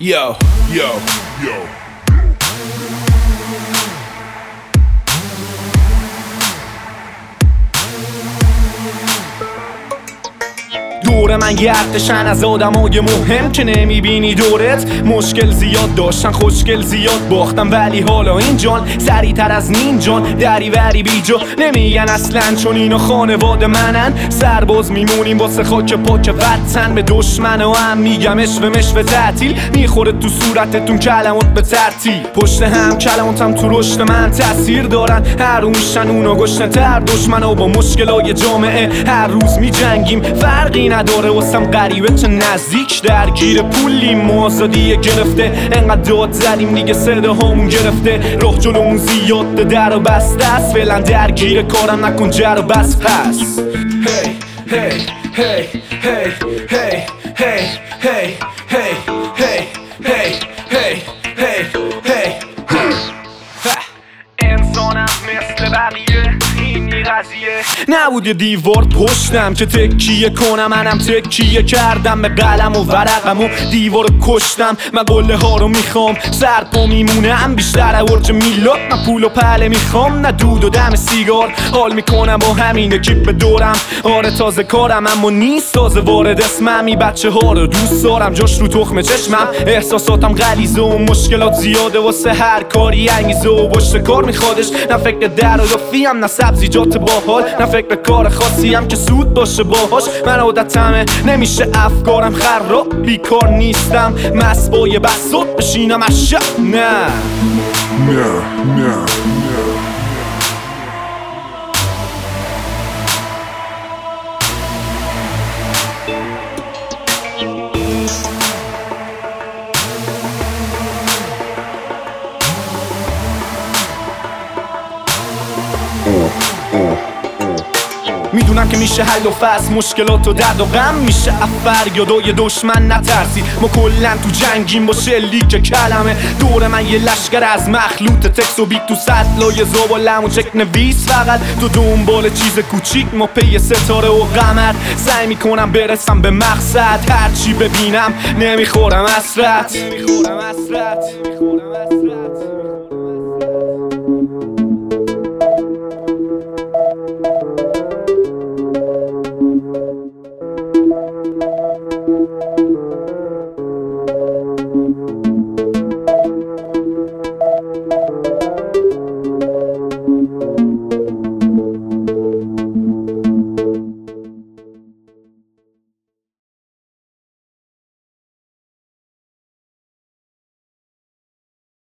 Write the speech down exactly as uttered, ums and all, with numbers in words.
Yo, yo, yo. دور من گردشن از آدمای مهم که نمیبینی دورت. مشکل زیاد داشتن خوشگل زیاد باختم، ولی حالا این جان سریع تر از نین جان دری وری بیجا نمیگن اصلا، چون اینا خانواده منن. سرباز میمونیم واسه خاک پاک وطن، به دشمن و هم میگم اشوه مشوه تعطیل میخوره تو صورتتون کلمات به ترتیب. پشت هم کلماتم تو رشد من تاثیر دارن، هر رو میشن اونا گشنه تر دشمن و با مشکلای جامعه هر روز میجنگیم. فرقی نداره واسم غریبه چه نزدیک، درگیر پولیم موازادی گرفته. انقدر داد زدیم دیگه صدا همون گرفته، راه جلومون زیاد در و بسته است. فعلا درگیر کارم نکن جر و بس پس. هی هی هی هی هی هی هی هی هی هی هی هی هی انسانم مثل بقیه این قضیه نبود یه دیوار پشتم که تکیه کنم، منم تکیه کردم به قلم و ورقم و دیوار کشتم. من قله ها رو میخوام سرپا میمونم بیشتر ورج میلاد، من پول و پله میخوام نه دود و دم سیگار. حال میکنم با همین اکیپ دورم، آره تازه کارم اما نیست تازه وارد اسمم. این بچه ها رو دوست دارم جاش رو تخم چشمم، احساساتم غلیظه و مشکلات زیاده واسه هر کاری انگیزه و پشت کار میخوادش. نه فکر در و دفیم نه سبزیجات باحال، نه فکر کار خاصی هم که سود باشه باهاش. من عادتمه نمیشه افکارم خراب، بیکار نیستم مست با یه بساط بشینم از شب. نه نه نه میدونم که میشه حل و فصل مشکلات و درد و غم، میشه افر یادای دشمن نترسی. ما کلن تو جنگیم با شلیک کلمه، دور من یه لشکر از مخلوط تکس و بیت تو سطلای زبالم و چک نویس. فقط تو دنبال چیز کوچیک ما پی ستاره و قمر، سعی میکنم برسم به مقصد. هرچی ببینم نمیخورم حسرت.